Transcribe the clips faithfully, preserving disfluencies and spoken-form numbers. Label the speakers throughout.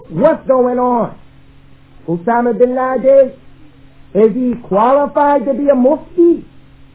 Speaker 1: what's going on? Osama bin Laden, is he qualified to be a mufti?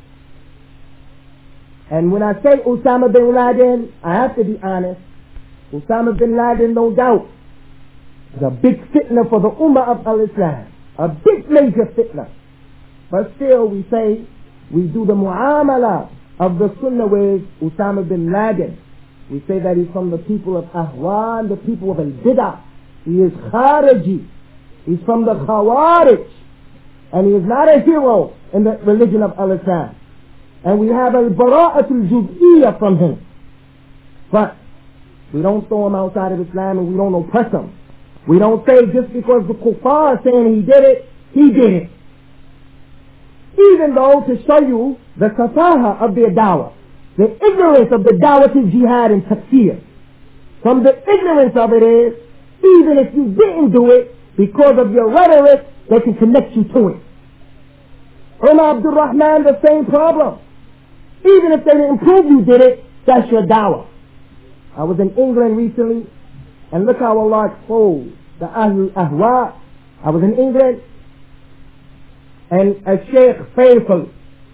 Speaker 1: And when I say Osama bin Laden, I have to be honest. Osama bin Laden, no doubt, is a big fitna for the Ummah of Al-Islam. A big major fitna. But still we say, we do the mu'amala of the sunnah with Osama bin Laden. We say that he's from the people of Ahwan, the people of Al-Bid'ah. He is Khariji. He's from the Khawarij. And he is not a hero in the religion of Al-Islam. And we have Al-Bara'atul Juz'iyya from him. But we don't throw him outside of Islam and we don't oppress him. We don't say just because the kuffar is saying he did it, he did it. Even though to show you the kafaha of their dawah, the ignorance of the dawah to jihad and takfir. From the ignorance of it is, even if you didn't do it, because of your rhetoric, they can connect you to it. Umar Abdul Rahman, the same problem. Even if they didn't prove you did it, that's your dawah. I was in England recently, and look how Allah exposed the Ahlul Ahwa. I was in England, and a Sheikh Faisal,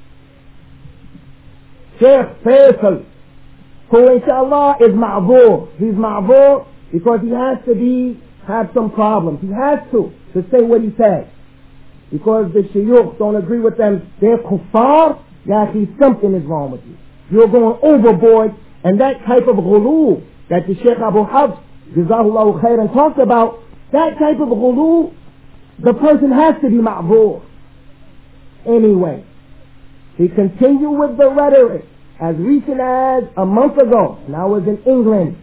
Speaker 1: Sheikh Faisal, who inshallah is ma'zur. He's ma'zur because he has to be, have some problems. He has to, to say what he says. Because the shuyukh don't agree with them. They're kuffar. Yaki, something is wrong with you. You're going overboard. And that type of ghulu that the Sheikh Abu Hafs, Jazahullahu khairan, talked about, that type of ghulu, the person has to be ma'zur. Anyway, he continued with the rhetoric as recent as a month ago, and I was in England.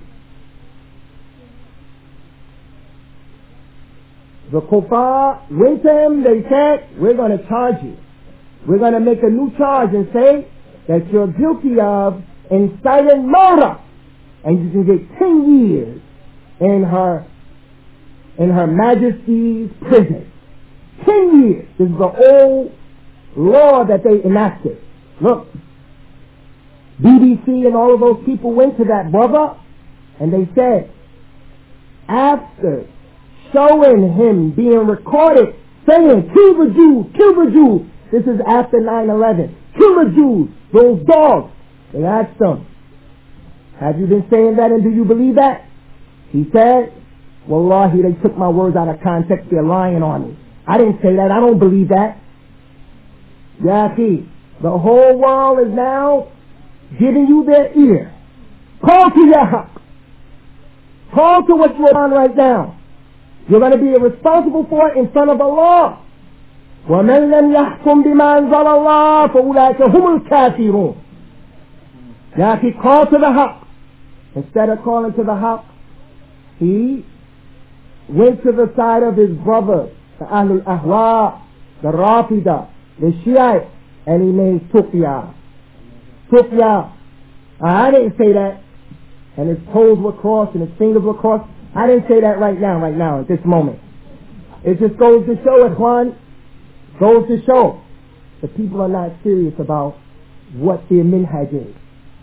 Speaker 1: The kuffar went to him, they said, we're going to charge you. We're going to make a new charge and say that you're guilty of inciting murder, and you can get ten years in her, in her Majesty's prison. Ten years. This is the old law that they enacted. Look, B B C and all of those people went to that brother and they said, after showing him being recorded saying, kill the Jews, kill the Jews, this is after nine eleven, kill the Jews, those dogs. They asked him, have you been saying that and do you believe that? He said, wallahi, they took my words out of context, they're lying on me. I didn't say that, I don't believe that. Yaqi, the whole world is now giving you their ear. Call to your haqq. Call to what you're on right now. You're going to be responsible for it in front of Allah. وَمَنْ لَمْ يَحْكُمْ بِمَا أَنزَلَ اللَّهُ فَأُولَٰئِكَ هُمُ الْكَافِرُونَ. Yaqi, call to the haqq. Instead of calling to the haqq, he went to the side of his brothers, the Ahlul Ahwa, the Rafida, the Shiite, and he made Sufya. Sufya. I didn't say that. And his toes were crossed and his fingers were crossed. I didn't say that right now, right now, at this moment. It just goes to show, Ikhwan, goes to show that people are not serious about what their minhaj is.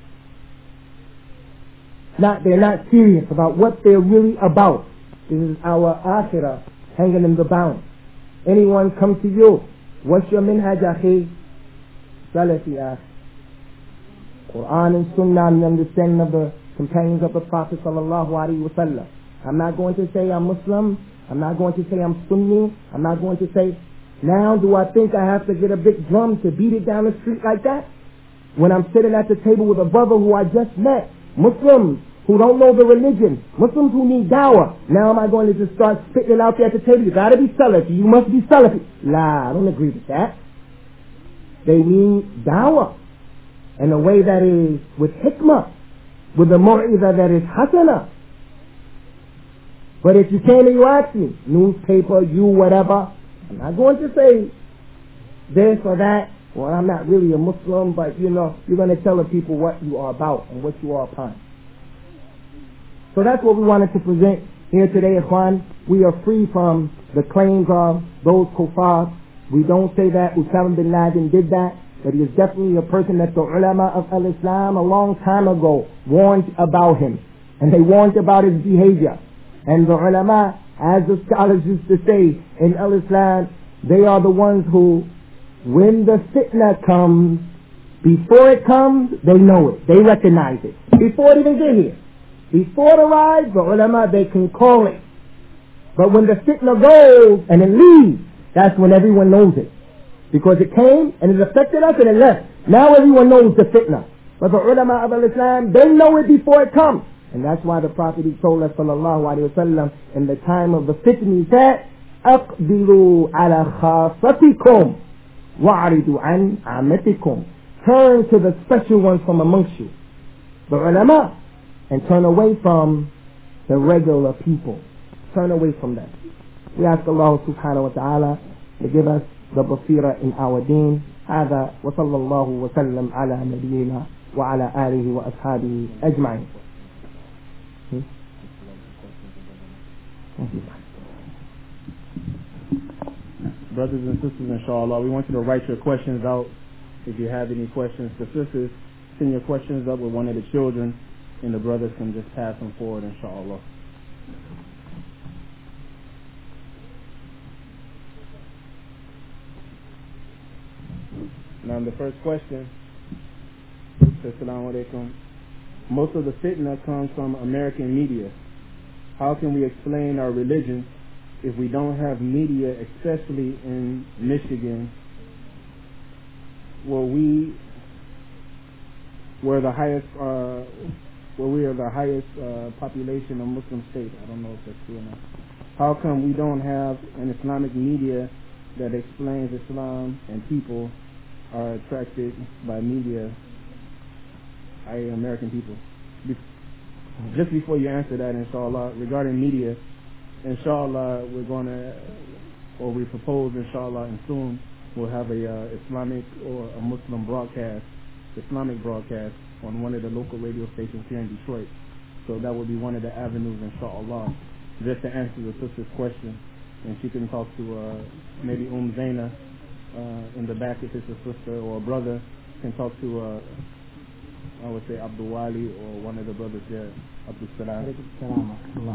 Speaker 1: Not, they're not serious about what they're really about. This is our akhirah hanging in the balance. Anyone come to you, what's your minhaj, akhi? Salafi, akhi. Quran and Sunnah and understanding of the companions of the Prophet sallallahu alaihi wasallam. I'm not going to say I'm Muslim. I'm not going to say I'm Sunni. I'm not going to say, now do I think I have to get a big drum to beat it down the street like that? When I'm sitting at the table with a brother who I just met, Muslims who don't know the religion, Muslims who need dawah. Now am I going to just start spitting it out there at the table? You gotta be Salafi. You must be Salafi. La, I don't agree with that. They need dawah in a way that is with hikmah, with a mu'idah that is hasana. But if you came and you asked me, newspaper, you, whatever, I'm not going to say this or that. Well, I'm not really a Muslim, but you know, you're going to tell the people what you are about and what you are upon. So that's what we wanted to present here today, Ikhwan. We are free from the claims of those kuffar. We don't say that Osama bin Laden did that, but he is definitely a person that the ulama of al-Islam a long time ago warned about him. And they warned about his behavior. And the ulama As the scholars used to say in Al-Islam, they are the ones who, when the fitna comes, before it comes, they know it. They recognize it. Before it even get here. Before it arrives, the ulama, they can call it. But when the fitna goes and it leaves, that's when everyone knows it. Because it came and it affected us and it left. Now everyone knows the fitna. But the ulama of Islam, they know it before it comes. And that's why the Prophet told us, sallallahu alayhi wa sallam, in the time of the fitna, he said, أَقْبِلُوا عَلَى خَاصَتِكُمْ وَعْرِضُوا عَنْ عَامَتِكُمْ. Turn to the special ones from amongst you, the ulama, and turn away from the regular people. Turn away from that. We ask Allah subhanahu wa ta'ala to give us the basira in our deen. هذا وصلى الله وسلم على نبينا وعلى آله وأصحابه أجمعين.
Speaker 2: Brothers and sisters, inshallah, we want you to write your questions out. If you have any questions, the sisters, send your questions up with one of the children, and the brothers can just pass them forward, inshallah. Now, the first question, Assalamu alaikum. Most of the fitna comes from American media. How can we explain our religion if we don't have media, especially in Michigan, where we were the highest, uh, where we are the highest uh, population of Muslim state? I don't know if that's true or not. How come we don't have an Islamic media that explains Islam and people are attracted by media, that is American people? Be- just before you answer that, inshallah, regarding media, inshallah, we're going to, or we propose, inshallah, and soon we'll have a uh, Islamic or a Muslim broadcast, Islamic broadcast on one of the local radio stations here in Detroit. So that will be one of the avenues, inshallah, just to answer the sister's question. And she can talk to uh, maybe Umm Zaina uh, in the back if it's a sister, or a brother can talk to, uh, I would say, Abdul Wali or one of the brothers there, Abdul Salam.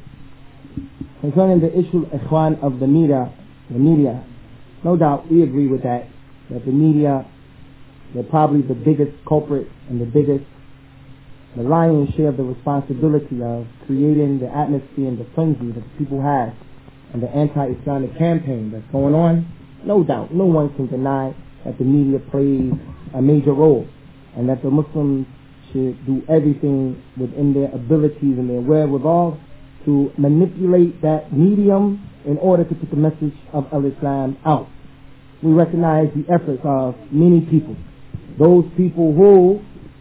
Speaker 1: Concerning the issue, Ikhwan, of the media, the media, no doubt we agree with that, that the media, they're probably the biggest culprit and the biggest, the lion's share of the responsibility of creating the atmosphere and the frenzy that the people have and the anti-Islamic campaign that's going on. No doubt, no one can deny that the media plays a major role and that the Muslims should do everything within their abilities and their wherewithal to manipulate that medium in order to put the message of Al-Islam out. We recognize the efforts of many people. Those people who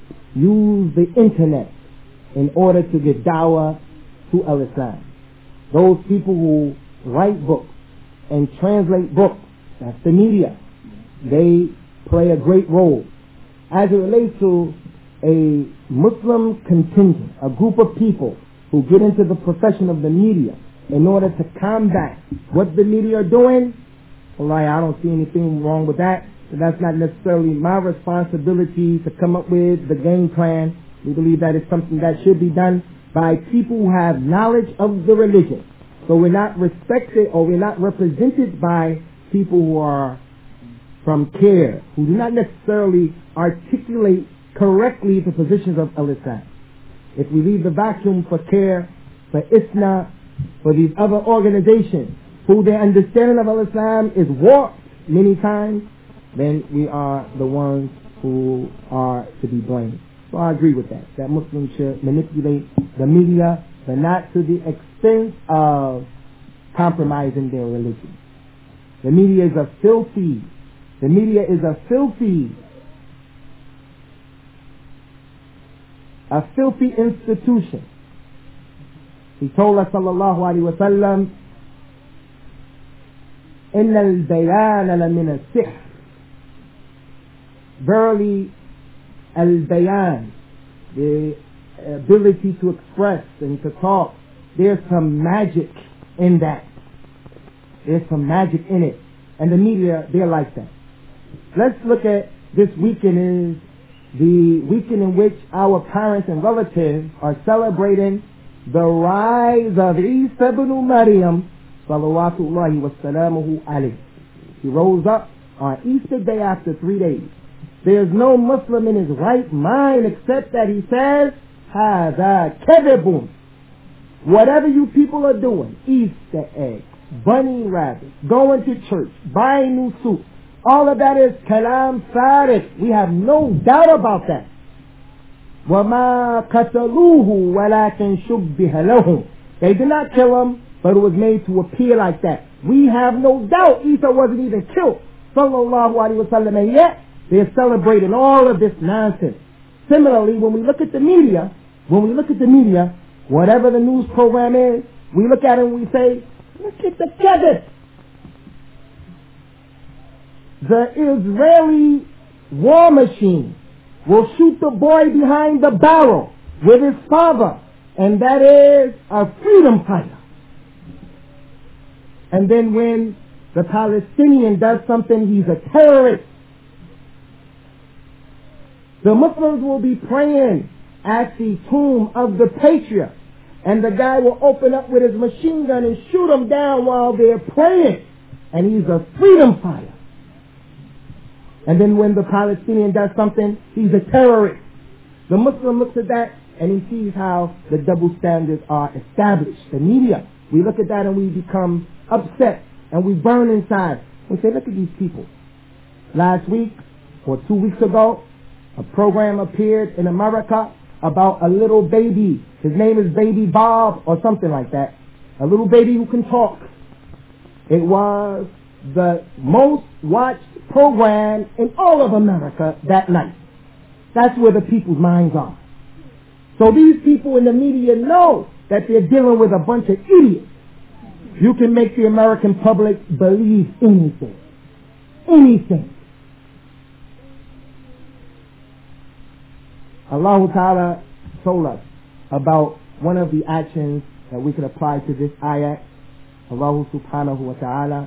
Speaker 1: use the internet in order to get dawah to Al-Islam. Those people who write books and translate books, that's the media. They play a great role. As it relates to a Muslim contingent, a group of people who get into the profession of the media in order to combat what the media are doing, well, I don't see anything wrong with that. But that's not necessarily my responsibility to come up with the game plan. We believe that is something that should be done by people who have knowledge of the religion. So we're not respected or we're not represented by people who are from CARE, who do not necessarily articulate correctly the positions of Al-Islam. If we leave the vacuum for CARE, for ISNA, for these other organizations, who their understanding of Al-Islam is warped many times, then we are the ones who are to be blamed. So I agree with that, that Muslims should manipulate the media, but not to the extent of compromising their religion. The media is a filthy, the media is a filthy, a filthy institution. He told us, sallallahu alaihi wasallam, إن البيان لمن السحر. Verily, al-bayan, the ability to express and to talk, there's some magic in that. There's some magic in it. And the media, they're like that. Let's look at this weekend, is the weekend in which our parents and relatives are celebrating the rise of Isa ibn Maryam, salawatullahi wa salamuhu alayhi. He rose up on Easter Day after three days. There's no Muslim in his right mind except that he says, هَذَا كَذِبٌ. Whatever you people are doing, Easter eggs, bunny rabbits, going to church, buying new suits, all of that is kalam farid. We have no doubt about that. وَمَا قَتَلُوهُ وَلَكِنْ شُبِّهَ لَهُمْ. They did not kill him, but it was made to appear like that. We have no doubt Isa wasn't even killed, sallallahu alaihi wasallam, and yet they're celebrating all of this nonsense. Similarly, when we look at the media, when we look at the media, whatever the news program is, we look at it and we say, look at the kadhib. The Israeli war machine will shoot the boy behind the barrel with his father, and that is a freedom fighter. And then when the Palestinian does something, he's a terrorist. The Muslims will be praying at the tomb of the patriarch, and the guy will open up with his machine gun and shoot them down while they're praying, and he's a freedom fighter. And then when the Palestinian does something, he's a terrorist. The Muslim looks at that and he sees how the double standards are established. The media, we look at that and we become upset and we burn inside. We say, look at these people. Last week or two weeks ago, a program appeared in America about a little baby. His name is Baby Bob or something like that. A little baby who can talk. It was the most watched program in all of America that night. That's where the people's minds are. So these people in the media know that they're dealing with a bunch of idiots. You can make the American public believe anything. Anything. Allah Ta'ala told us about one of the actions that we could apply to this ayat. Allah Subhanahu wa Ta'ala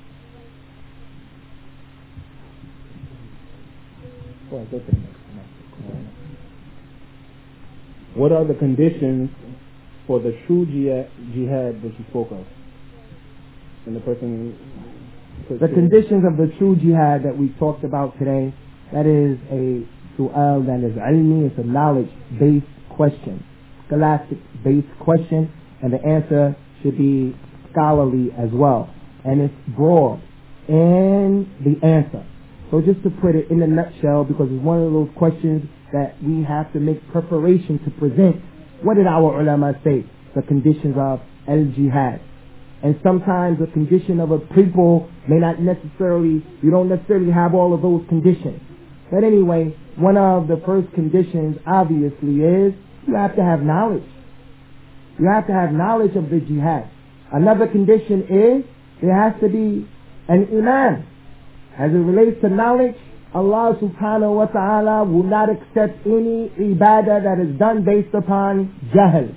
Speaker 2: What are the conditions for the true jihad that you spoke of? And the person...
Speaker 1: The conditions of the true jihad that we talked about today, that is a su'al that is ilmi, it's a knowledge-based question, scholastic-based question, and the answer should be scholarly as well. And it's broad in the answer. So just to put it in a nutshell, because it's one of those questions that we have to make preparation to present. What did our ulama say? The conditions of al-jihad. And sometimes the condition of a people may not necessarily, you don't necessarily have all of those conditions. But anyway, one of the first conditions obviously is you have to have knowledge. You have to have knowledge of the jihad. Another condition is there has to be an iman. As it relates to knowledge, Allah subhanahu wa ta'ala will not accept any ibadah that is done based upon jahl.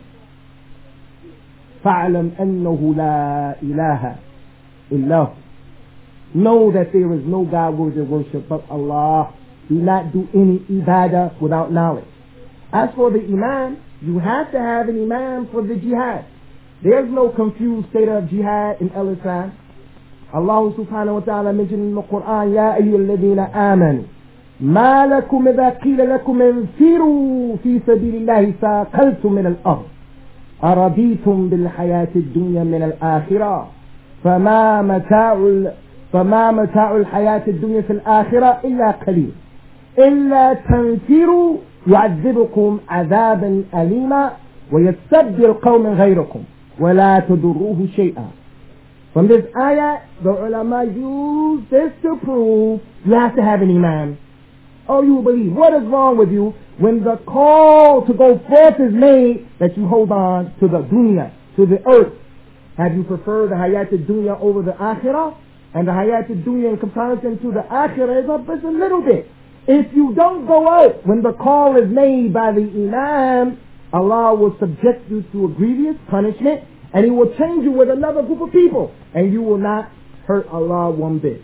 Speaker 1: فَعْلَمْ أَنَّهُ لَا إِلَهَ إِلَّهُ. Know that there is no God worthy of worship but Allah. Do not do any ibadah without knowledge. As for the iman, you have to have an iman for the jihad. There's no confused state of jihad in Islam. Allah subhanahu wa ta'ala mentioned in the Quran, يَا أَيُّهَا الَّذِينَ آمَنُوا مَا لَكُمْ إِذَا قِيلَ لَكُمْ انفِرُوا فِي سَبِيلِ اللَّهِ ثَاقَلْتُمْ مِنَ الْأَرْضِ أَرَضِيتُمْ بِالْحَيَاةِ الدُّنْيَا مِنَ الْآخِرَةِ فَمَا مَتَاعُ فَمَا مَتَاعُ الْحَيَاةِ الدُّنْيَا فِي الْآخِرَةِ إِلَّا قَلِيلٌ إِلَّا تَنفِرُوا يُعَذِّبْكُمْ عَذَابًا أَلِيمًا وَيَسْتَبْدِلْ قَوْمًا غَيْرَكُمْ وَلَا تَضُرُّوهُ شَيْئًا. From this ayat, the ulama use this to prove you have to have an iman. Oh, you believe. What is wrong with you when the call to go forth is made that you hold on to the dunya, to the earth? Have you preferred the hayat al-dunya over the akhirah? And the hayat al-dunya in comparison to the akhirah is up just a little bit. If you don't go out when the call is made by the imam, Allah will subject you to a grievous punishment, and He will change you with another group of people, and you will not hurt Allah one bit.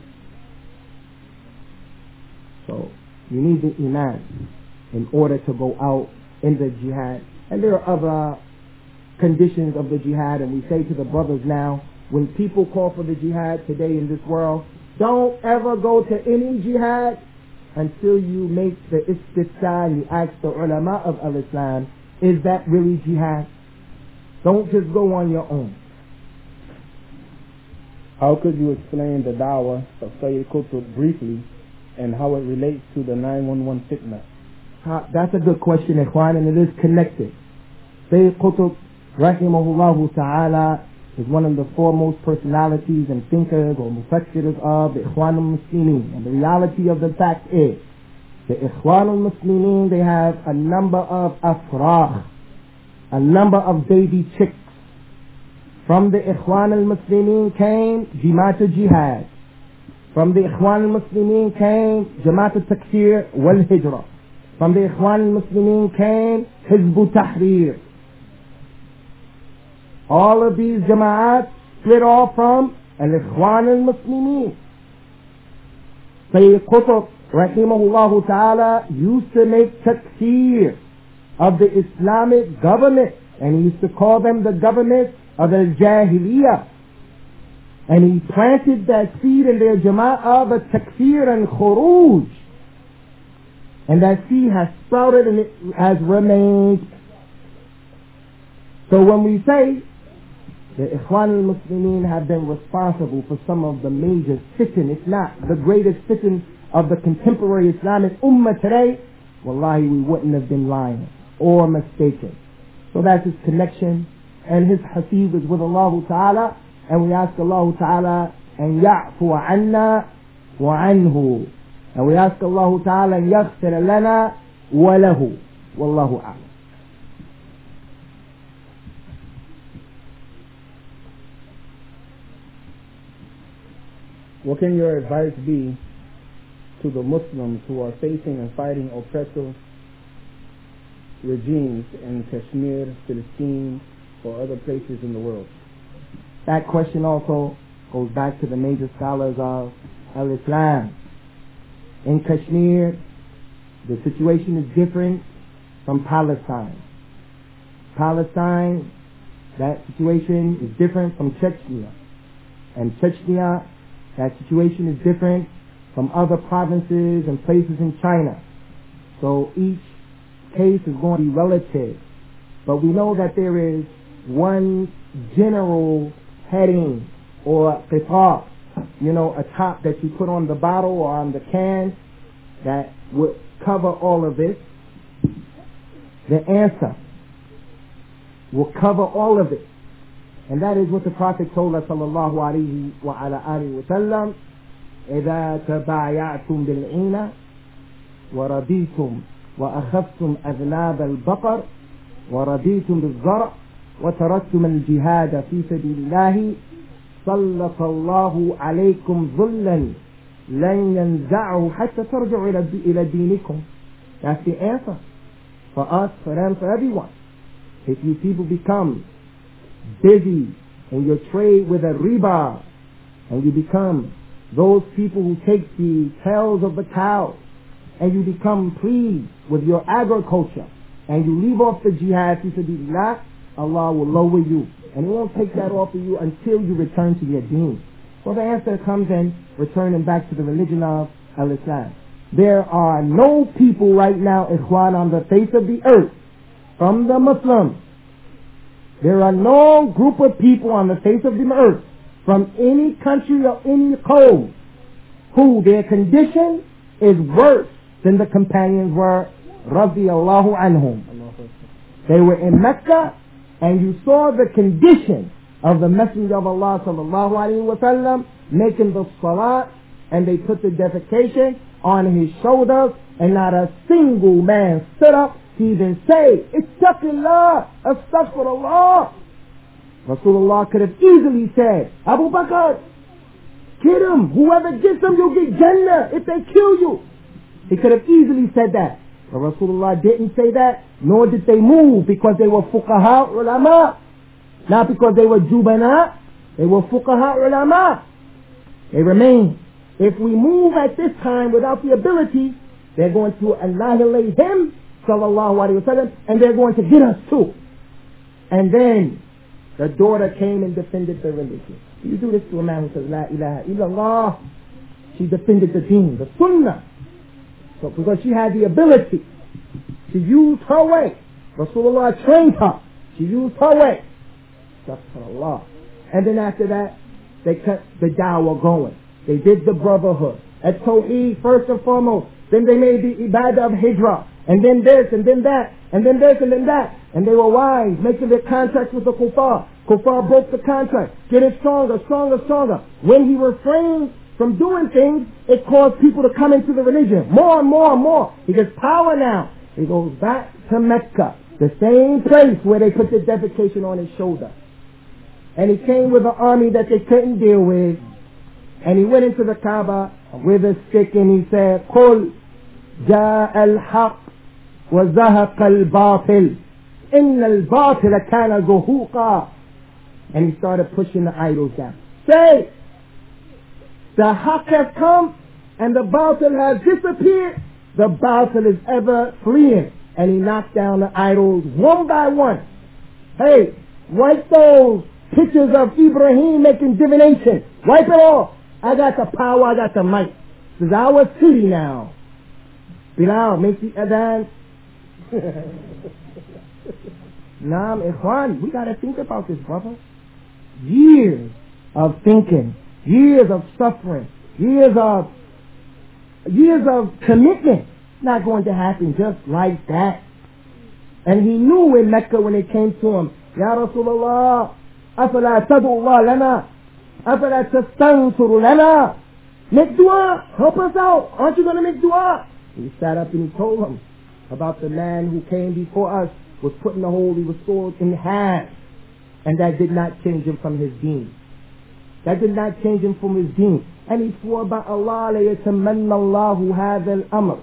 Speaker 1: So, you need the iman in order to go out in the jihad. And there are other conditions of the jihad, and we say to the brothers now, when people call for the jihad today in this world, don't ever go to any jihad until you make the istifta and you ask the ulama of al-Islam, is that really jihad? Don't just go on your own.
Speaker 2: How could you explain the da'wah of Sayyid Qutb briefly and how it relates to the nine one one fitna?
Speaker 1: Uh, that's a good question, Ikhwan, and it is connected. Sayyid Qutb, rahimahullah ta'ala, is one of the foremost personalities and thinkers or mufassirs of the Ikhwan al-Muslimin. And the reality of the fact is, the Ikhwan al-Muslimin, they have a number of afrah, a number of baby chicks. From the Ikhwan al-Muslimin came Jamaat al-Jihad. From the Ikhwan al-Muslimin came Jamaat al-Takfir wal-Hijrah. From the Ikhwan al-Muslimin came Hizb Tahrir. All of these Jama'at split off from Al-Ikhwan al-Muslimin. Sayyid Qutb, rahimahullah ta'ala, used to make takfir of the Islamic government, and he used to call them the government of al-Jahiliyyah. And he planted that seed in their Jama'ah of takfir and khuruj. And that seed has sprouted and it has remained. So when we say the Ikhwan al-Muslimin have been responsible for some of the major fitan, if not the greatest fitan of the contemporary Islamic ummah today, wallahi, we wouldn't have been lying or mistaken. So that's his connection, and his hasib is with Allah Ta'ala, and we ask Allah Ta'ala and ya'fu anna wa anhu, and we ask Allah Ta'ala and yaghfir lana wa lahu. Wallahu a'lam.
Speaker 2: What can your advice be to the Muslims who are facing and fighting oppressive regimes in Kashmir, Palestine, or other places in the world?
Speaker 1: That question also goes back to the major scholars of al-Islam. In Kashmir, the situation is different from Palestine. Palestine, that situation is different from Chechnya. And Chechnya, that situation is different from other provinces and places in China. So each case is going to be relative. But we know that there is one general heading or qitar, you know, a top that you put on the bottle or on the can that would cover all of this. The answer will cover all of it. And that is what the Prophet told us, sallallahu alayhi wa ala alihi wa sallam, إِذَا تَبَايَعْتُمْ بِالْعِينَ وَرَضِيتُمْ وَأَخَذْتُمْ أَذْنَابَ الْبَقَرِ وَرَضِيتُمْ بِالزَّرْعِ وَتَرَكْتُمْ الْجِهَادَ فِي سَبِيلِ اللَّهِ سَلَّطَ اللَّهُ عَلَيْكُمْ ظُلًّا لَنْ يَنْزَعُهُ حَتَّى تَرْجِعُوا إِلَى دِينِكُمْ. That's the answer. For us, for them, for everyone. If you people become busy in your trade with a riba, and you become those people who take the tails of the cow, and you become pleased with your agriculture, and you leave off the jihad fi sabilillah, Allah will lower you, and He won't take that off of you until you return to your deen. So the answer comes in returning back to the religion of al-Islam. There are no people right now, ikhwan, on the face of the earth, from the Muslims. There are no group of people on the face of the earth from any country or any code who their condition is worse than the companions were, radiyallahu anhum. They were in Mecca, and you saw the condition of the Messenger of Allah sallallahu alayhi wa sallam making the salat, and they put the defecation on his shoulders, and not a single man stood up to even say, Ittaqillah, astaghfirullah. Rasulullah could have easily said, Abu Bakr, get him. Whoever gets him, you'll get Jannah if they kill you. He could have easily said that. But Rasulullah didn't say that, nor did they move, because they were fuqaha ulama. Not because they were jubana, they were fuqaha ulama. They remain. If we move at this time without the ability, they're going to annihilate him, sallallahu alayhi wa sallam, and they're going to get us too. And then the daughter came and defended the religion. You do this to a man who says, La ilaha illallah. She defended the deen, the sunnah. So because she had the ability, she used her way. Rasulullah trained her. She used her way. Subhanallah. And then after that, they kept the dawah going. They did the brotherhood. At Tawheed, first and foremost. Then they made the ibadah of hijrah. And then this, and then that, and then this, and then that. And they were wise, making their contracts with the kuffar. Kuffar broke the contract. Getting stronger, stronger, stronger. When he refrained from doing things, it caused people to come into the religion. More and more and more. He gets power now. He goes back to Mecca. The same place where they put the dedication on his shoulder. And he came with an army that they couldn't deal with. And he went into the Kaaba with a stick and he said, قُلْ جَاءَ الْحَقِّ وَزَهَقَ الْبَاطِلِ إِنَّ الْبَاطِلَ كَانَ زُهُوقًا. And he started pushing the idols down. Say, the haqq has come and the batil has disappeared. The batil is ever fleeing. And he knocked down the idols one by one. Hey, wipe those pictures of Ibrahim making divination. Wipe it off. I got the power, I got the might. This is our city now. Bilal, make the adhan. Naam, Ikhwan, we got to think about this, brother. Years of thinking, years of suffering, years of years of commitment. Not going to happen just like that. And he knew in Mecca when they came to him, Ya Rasulullah, afala tad'u Allah lana, afala tastansuru lana. Make dua, help us out. Aren't you going to make dua? He sat up and he told them about the man who came before us, was putting the holy sword in half. And that did not change him from his deen. That did not change him from his deen. And he swore by Allah, لَيَتَمَنَّ اللَّهُ هَذَا الْأَمْرِ.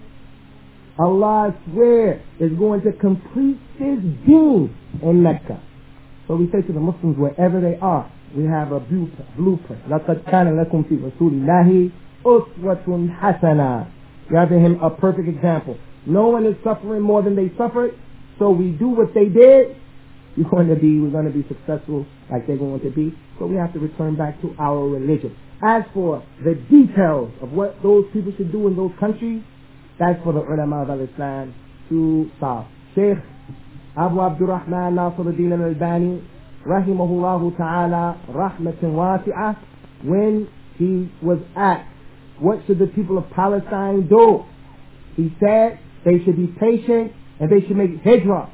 Speaker 1: Allah, I swear, is going to complete his deen in Mecca. So we say to the Muslims, wherever they are, we have a blueprint. لَقَدْ كَانَ لَكُمْ فِي رَسُولِ اللَّهِ أُسْوَةٌ حَسَنَةٌ. You have in him a perfect example. No one is suffering more than they suffered, so we do what they did. You're going to be, we're going to be successful like they're going to be. So we have to return back to our religion. As for the details of what those people should do in those countries, that's for the ulama of al-Islam to solve. Sheikh Abu Abdurrahman Nasiruddin al-Albani, rahimahullahu ta'ala, rahmatan wasi'ah, when he was asked, what should the people of Palestine do? He said they should be patient and they should make hijrah.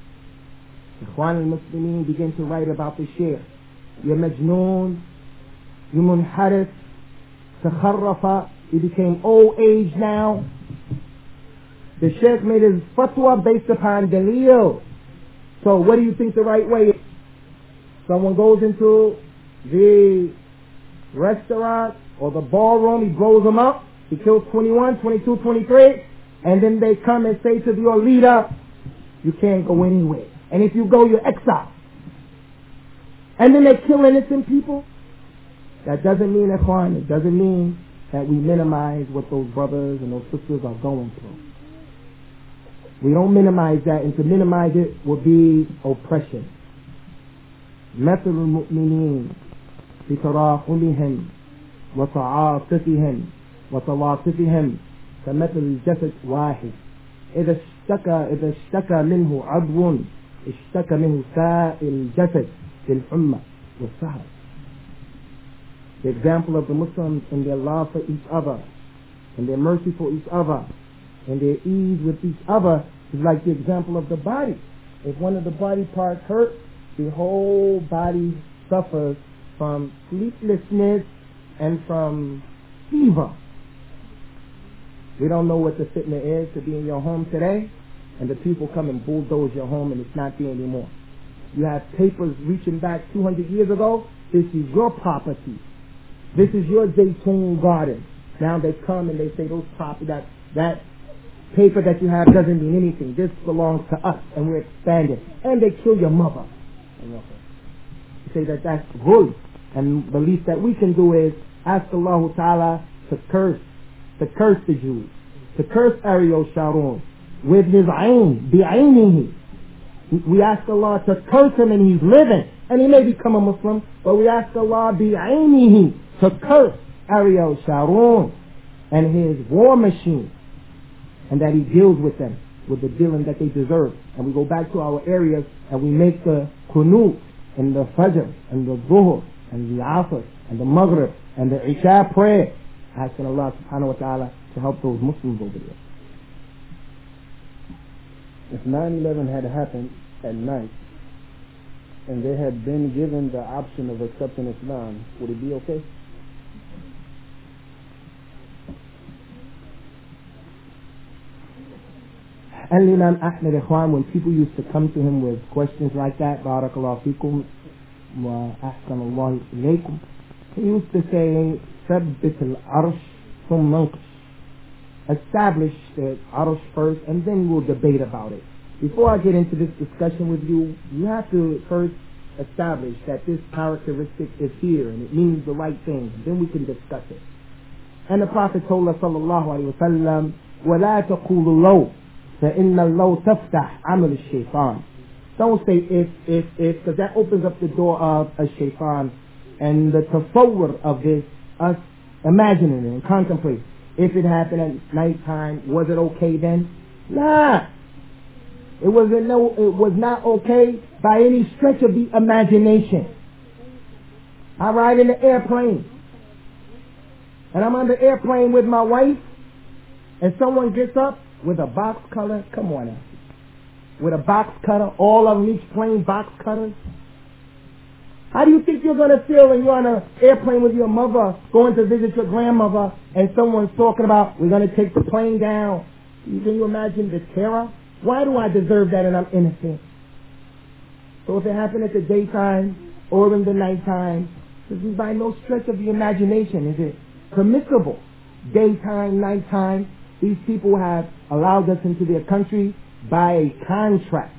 Speaker 1: Ikhwan al-Muslimin began to write about the Sheikh. Ya Majnoon, Ya Munharif, Takharrafa, he became old age now. The Sheikh made his fatwa based upon dalil. So what do you think the right way is? Someone goes into the restaurant or the ballroom, he blows them up, he kills twenty-one, twenty-two, twenty-three, and then they come and say to your leader, you can't go anywhere. And if you go, you're exiled. And then they kill innocent people. That doesn't mean, Ikhwan, it doesn't mean that we minimize what those brothers and those sisters are going through. We don't minimize that, and to minimize it would be oppression. مثل المؤمنين في تراحمهم وتعاطفهم وتلاطفهم كمثل الجسد واحد إذا اشتكى إذا اشتكى منه عضو اشتكى منه سائر الجسد بالحمى والسهر. The example of the Muslims in their love for each other, and their mercy for each other, and their ease with each other is like the example of the body. If one of the body parts hurts, the whole body suffers from sleeplessness and from fever. We don't know what the fitna is to be in your home today, and the people come and bulldoze your home and it's not there anymore. You have papers reaching back two hundred years ago. This is your property. This is your Zaytun garden. Now they come and they say those property, that, that paper that you have doesn't mean anything. This belongs to us and we're expanding. And they kill your mother. You say that that's good. And the least that we can do is ask Allah Ta'ala to curse, to curse the Jews, to curse Ariel Sharon with his ayn, bi'aynihi. We ask Allah to curse him and he's living, and he may become a Muslim, but we ask Allah bi'ainihi to curse Ariel Sharon and his war machine, and that he deals with them with the dealing that they deserve. And we go back to our areas and we make the Qunut and the Fajr and the Zuhur and the Asr and the Maghrib and the Isha prayer, asking Allah subhanahu wa ta'ala to help those Muslims over there.
Speaker 2: If nine eleven had happened at night and they had been given the option of accepting Islam, would it be okay?
Speaker 1: And Imam Ahmed Ikhwan, when people used to come to him with questions like that, Barakallahu fikum wa ahsanallahu ilaykum, he used to say, Sabbit al-arsh thumma anqish. Establish the arsh first and then we'll debate about it. Before I get into this discussion with you, you have to first establish that this characteristic is here and it means the right thing. Then we can discuss it. And the Prophet told us, sallallahu alayhi wa sallam, وَلَا تَقُولُ اللَّوْ فَإِنَّ اللَّوْ تَفْتَحْ عَمَلُ الشَّيْطَانِ. Don't say if, if, if, because that opens up the door of a shaitan and the tasawwur of this, us imagining it and contemplating. If it happened at nighttime, was it okay then? Nah. It wasn't no, it was not okay by any stretch of the imagination. I ride in the airplane and I'm on the airplane with my wife and someone gets up with a box cutter. Come on now. With a box cutter, all of them each plane box cutters. How do you think you're going to feel when you're on an airplane with your mother going to visit your grandmother and someone's talking about, we're going to take the plane down? Can you imagine the terror? Why do I deserve that and I'm innocent? So if it happened at the daytime or in the nighttime, this is by no stretch of the imagination. Is it permissible? Daytime, nighttime, these people have allowed us into their country by a contract.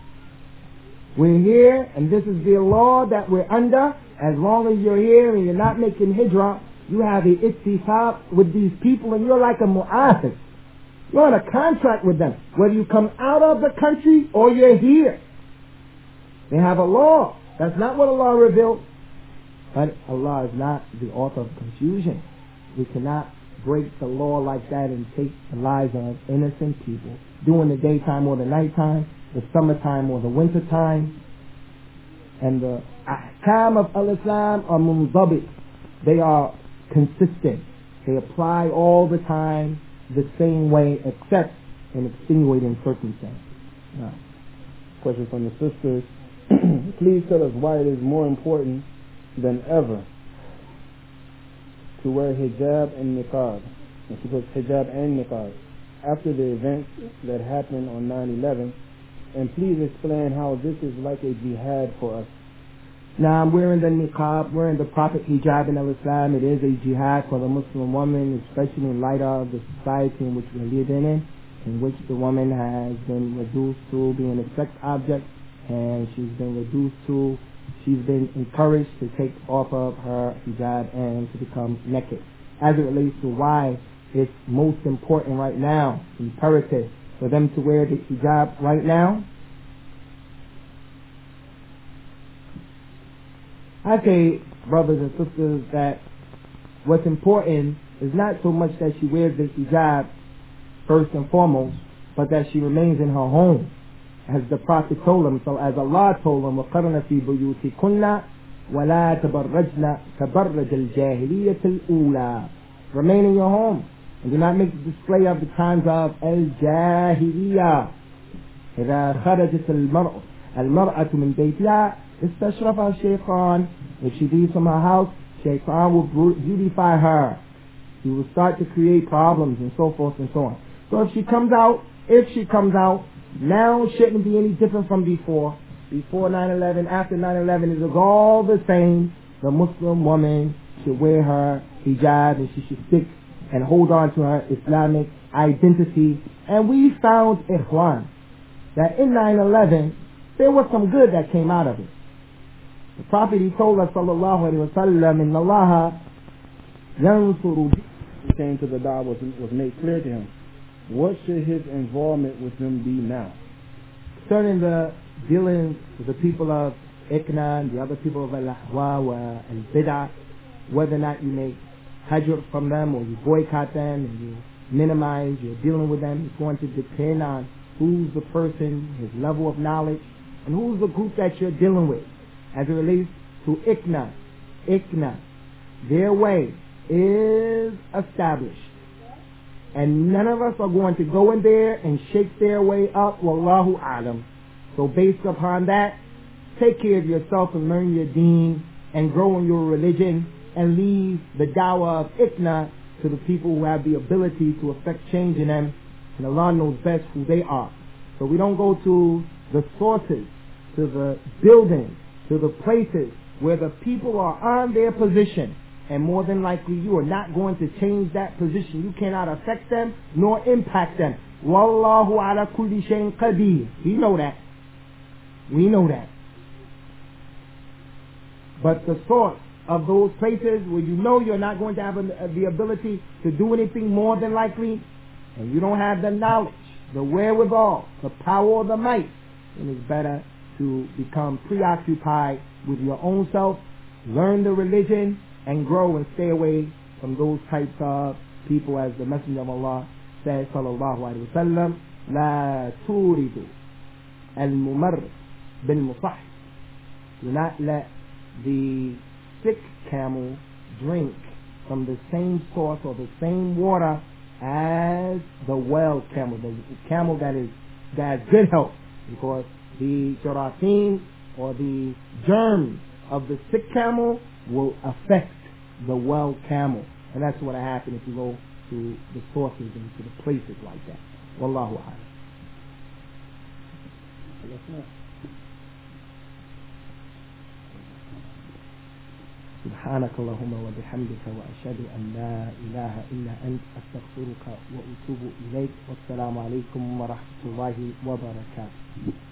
Speaker 1: We're here, and this is the law that we're under. As long as you're here and you're not making hijrah, you have a ittifaq with these people, and you're like a mu'ahid. You're on a contract with them, whether you come out of the country or you're here. They have a law. That's not what Allah revealed. But Allah is not the author of confusion. We cannot break the law like that and take the lives of innocent people during the daytime or the nighttime, the summertime or the wintertime. And the ahkam of al-Islam are mundabit. They are consistent. They apply all the time the same way except in extenuating circumstances.
Speaker 2: Now, question from the sisters. Please tell us why it is more important than ever to wear hijab and niqab. And she puts hijab and niqab after the events that happened on nine eleven. And please explain how this is like a jihad for us.
Speaker 1: Now, I'm wearing the niqab, wearing the Prophet hijab in al-Islam. It is a jihad for the Muslim woman, especially in light of the society in which we live in, in which the woman has been reduced to being a sex object, and she's been reduced to, she's been encouraged to take off of her hijab and to become naked. As it relates to why it's most important right now, imperative for them to wear the hijab right now, I say, brothers and sisters, that what's important is not so much that she wears the hijab first and foremost, but that she remains in her home, as the Prophet told them. So as Allah told them, وَقَرْنَ فِي بُيُوتِكُنَّ وَلَا تَبَرَّجْنَ تَبَرَّجَ الْجَاهِلِيَّةِ الْأُولَى. Remain in your home and do not make the display of the times of al-jahiliyyah. إِذَا خَرَجَتِ الْمَرْأَةُ الْمَرْأَةُ مِنْ بَيْتِهَا استشرف الشيطان. If she leaves from her house, shaitan will beautify her. He will start to create problems and so forth and so on. So if she comes out, if she comes out, now shouldn't be any different from before. Before nine eleven, after nine eleven, it is all the same. The Muslim woman should wear her hijab and she should stick and hold on to her Islamic identity. And we found, ikhwan, that in nine eleven, there was some good that came out of it. The Prophet, he told us, sallallahu alayhi wa sallam, inna allaha yansuru.
Speaker 2: He came to the da'wah was, was made clear to him. What should his involvement with them be now?
Speaker 1: Concerning the dealing with the people of Ikna and the other people of Al-Ahwa and Bid'ah, whether or not you make hajr from them or you boycott them and you minimize your dealing with them, it's going to depend on who's the person, his level of knowledge, and who's the group that you're dealing with. As it relates to Ikna, Ikna, their way is established. And none of us are going to go in there and shake their way up, wallahu alam. So based upon that, take care of yourself and learn your deen and grow in your religion and leave the dawah of Ikna to the people who have the ability to affect change in them. And Allah knows best who they are. So we don't go to the sources, to the buildings, to the places where the people are on their position. And more than likely you are not going to change that position. You cannot affect them nor impact them. Wallahu ala kulli shayin qadir. We know that. We know that. But the source of those places where you know you're not going to have a, the ability to do anything more than likely, and you don't have the knowledge, the wherewithal, the power or the might, then it's better to become preoccupied with your own self, learn the religion, and grow and stay away from those types of people, as the Messenger of Allah said, sallallahu alaihi wasallam, la turidu al-mumarrid bil-musahih. Do not let the sick camel drink from the same source or the same water as the well camel, the camel that is that has good health, because the jarathim or the germs of the sick camel will affect the well camel, and that's what happens if you go to the sources and to the places like that. Wallahu a'lam. سبحانك اللهم وبحمدك وأشهد أن لا إله إلا أنت أستغفرك وأتوب إليك والسلام عليكم ورحمة الله وبركاته.